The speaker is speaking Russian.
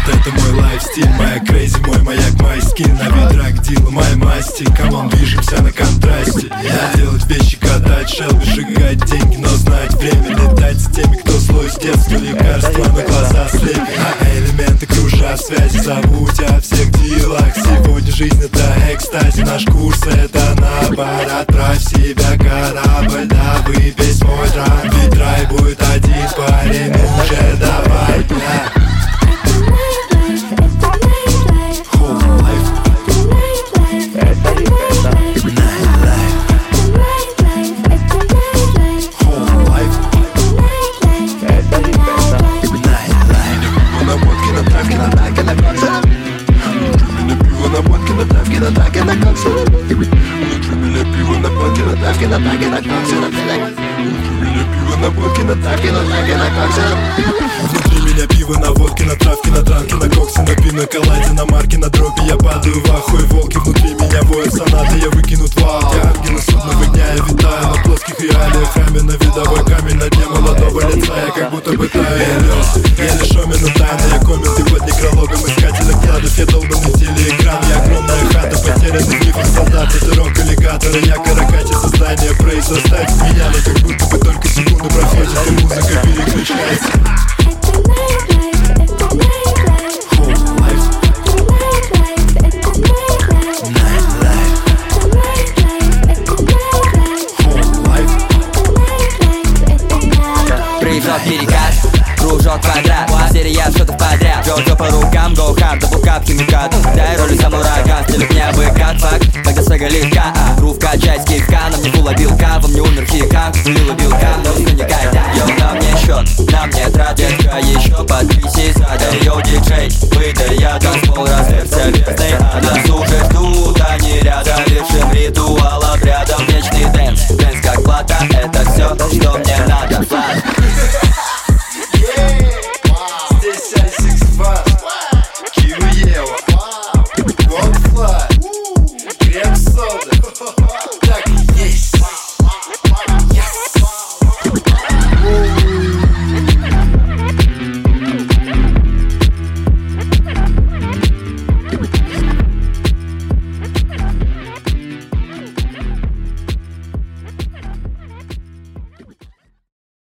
это мой лайфстиль, моя крейзи, мой маяк, мой скин. На ветрах дила, моя масти, камон, движемся на контрасте. Я делать вещи, катать шелби, сжигать деньги, но знать время, летать с теми, кто злой с детства. Лекарства на глаза слепят, а элементы кружат, связи зовут о всех делах. Сегодня жизнь это экстази, наш курс это набор. Отправь себя корабль, да выпей свой драм. Ведь рай будет один парень, уже давай, да. Внутри меня пиво на водке, на травке, на дранке, на коксе, на пиноколаде, на марке, на дропе. Я падаю в ахуе, волки внутри меня воют сонаты, я выкинут вал. Я ангел судного дня, я витаю на плоских реалиях, храме на видовой камень на дне молодого лица. Я как будто бы таю, я лёс, я лишь омину тайны. Я коммент и под некрологом искателя кладов. Я долбанный телеэкран, я огромная хата, потерянный миф солдат. Это рок-аллигатор, я каракачи, создание прейс. Заставь меня, но как будто бы только секунды проходят, и музыка переключается. Прыжок перекат, кружок квадрат, серия шотов подряд. Джо по рукам, go hard, дабл-кап, химикат. Дай роли самурага, стиль меня выкат. Факт, когда сага легка, грув качать с кивка. На мне фула билка, во мне умер хика. Влила билка, но не никогда. Йо, на мне счет, на мне трат, детка, еще подписи сзади. Йо, диджей, выдай, я танцпол, разверся, верный адрес.